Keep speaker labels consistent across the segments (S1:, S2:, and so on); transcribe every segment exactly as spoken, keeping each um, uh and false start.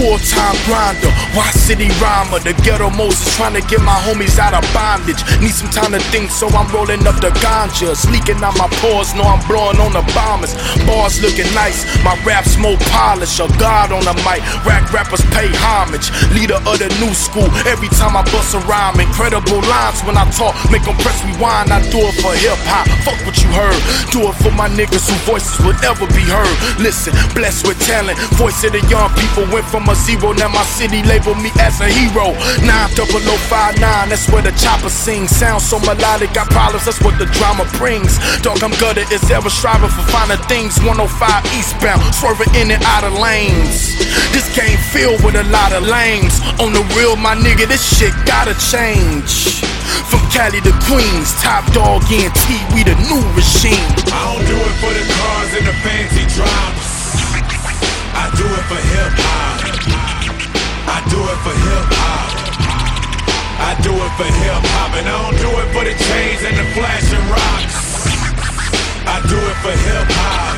S1: full-time grinder, Y City rhymer, the ghetto Moses trying to get my homies out of bondage. Need some time to think, so I'm rolling up the ganja. It's leaking out my pores, know I'm blowing on the bombers. Bars looking nice, my raps more polished. A god on the mic, rap rappers pay homage. Leader of the new school, every time I bust a rhyme. Incredible lines when I talk, make them press rewind. I do it for hip-hop, fuck what you heard. Do it for my niggas whose voices would ever be heard. Listen, blessed with talent, voice of the young people. Went from a zero, now my city labeled me as a hero. Nine double oh five nine, that's where the chopper sings. Sounds so melodic, got problems, that's what the drama brings. Dog, I'm gutter, is ever striving for finer things. one oh five eastbound, swerving in and out of lanes. This game filled with a lot of lames. On the real, my nigga, this shit gotta change. From Cali to Queens, Top Dog N T, we the new regime.
S2: I don't do it for the cars and the fancy drops. I do it for hip-hop. I do it for hip-hop. I do it for hip-hop. And I don't do it for the chains and the flashing rocks. I do it for hip-hop.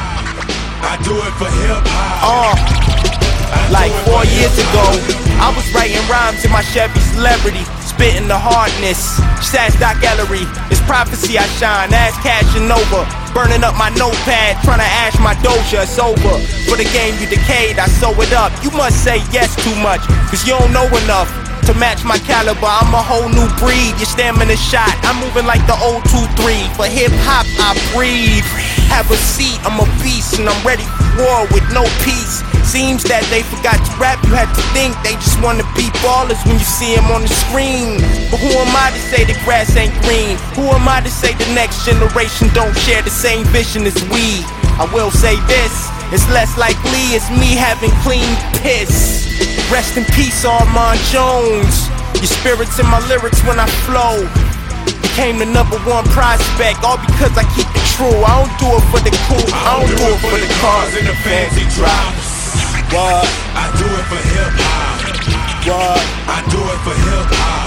S2: I do it for hip-hop.
S3: Uh, like four years ago, I was writing rhymes in my Chevy Celebrity, spitting the hardness. Stats Doc Ellery, it's prophecy I shine, ass cashing over. Burning up my notepad, trying to ash my doja, it's over. For the game you decayed, I sew it up. You must say yes too much, cause you don't know enough to match my caliber. I'm a whole new breed, your stamina shot, I'm moving like the old two three. For hip-hop, I breathe. Have a seat, I'm a beast, and I'm ready for war with no peace. Seems that they forgot to rap, you had to think they just wanna be ballers when you see them on the screen. But who am I to say the grass ain't green? Who am I to say the next generation don't share the same vision as we? I will say this, it's less likely it's me having clean piss. Rest in peace, Armand Jones. Your spirit's in my lyrics when I flow. Became the number one prospect, all because I keep it true. I don't do it for the cool, I don't do it for the cars
S2: and the fancy drops.
S3: What?
S2: I do it for hip-hop.
S3: What?
S2: I do it for hip-hop.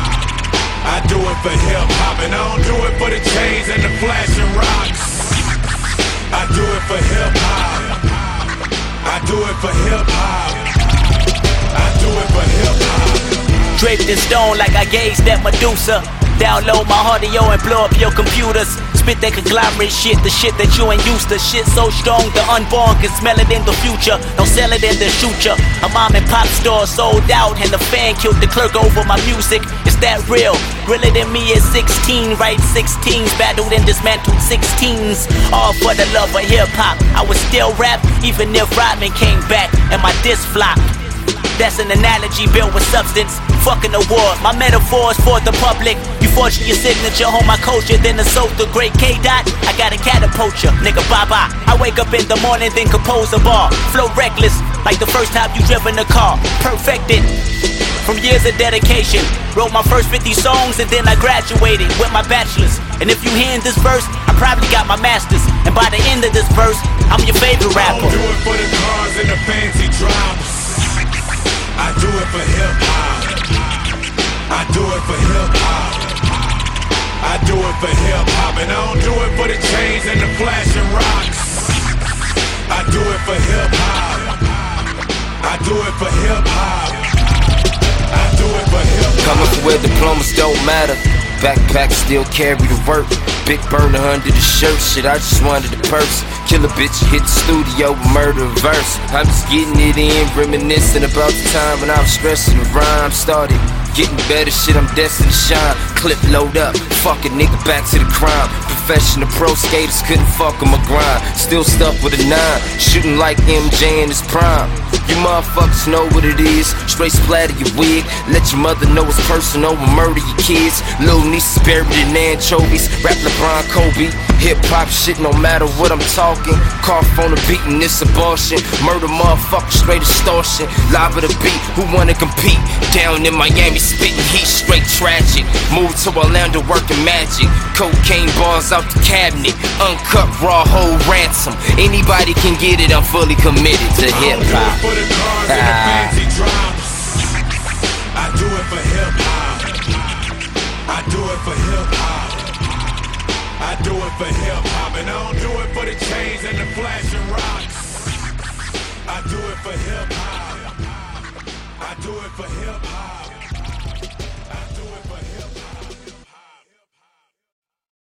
S2: I do it for hip-hop. And I don't do it for the chains and the flashing rocks. I do it for hip-hop. I do it for hip-hop. I do it for hip-hop.
S4: Draped in stone like I gazed at Medusa. Download my audio and blow up your computers. Spit that conglomerate shit, the shit that you ain't used to. Shit so strong, the unborn can smell it in the future. Don't sell it in the future. A mom and pop store sold out, and the fan killed the clerk over my music. Is that real? Realer than me is sixteen, right? sixteens, battled and dismantled sixteens. All for the love of hip-hop. I would still rap, even if Rodman came back and my disc flopped. That's an analogy built with substance. Fucking award, my metaphors for the public. You forging your signature, hold my culture, then assault the great K-Dot. I got a catapult ya, nigga bye-bye. I wake up in the morning, then compose a bar. Flow reckless, like the first time you driven a car. Perfected, from years of dedication. Wrote my first fifty songs and then I graduated with my bachelor's. And if you hearing this verse, I probably got my master's. And by the end of this verse, I'm your favorite rapper.
S2: I don't do it for the cars and the fancy drops. I do it for hip-hop. I do it for hip-hop. I do it for hip-hop. And I don't do it for the chains and the flashing rocks. I do it for hip-hop. I do it for hip-hop. I do it for hip-hop.
S5: Coming from where diplomas don't matter. Backpack still carry the work. Big burner under the shirt, shit, I just wanted the purse. Kill a bitch, hit the studio, murder a verse. I'm just getting it in, reminiscing about the time when I was stressing the rhyme started. Getting better, shit, I'm destined to shine. Clip load up, fuck a nigga back to the crime. Professional pro skaters couldn't fuck on my grind. Still stuck with a nine, shooting like M J in his prime. You motherfuckers know what it is. Straight splatter your wig. Let your mother know it's personal. We'll murder your kids. Little nieces buried in anchovies. Rap LeBron Kobe. Hip hop shit no matter what I'm talking. Cough on the beat and it's abortion. Murder motherfuckers straight extortion. Live at the beat, who wanna compete? Down in Miami spitting heat, straight tragic. Move to Orlando working magic. Cocaine bars out the cabinet. Uncut raw whole ransom. Anybody can get it, I'm fully committed to hip hop.
S2: The cars and the fancy drops. I do it for hip-hop. I do it for hip-hop. I do it for hip-hop. And I don't do it for the chains and the flashing rocks. I do it for hip-hop. I do it for hip hop.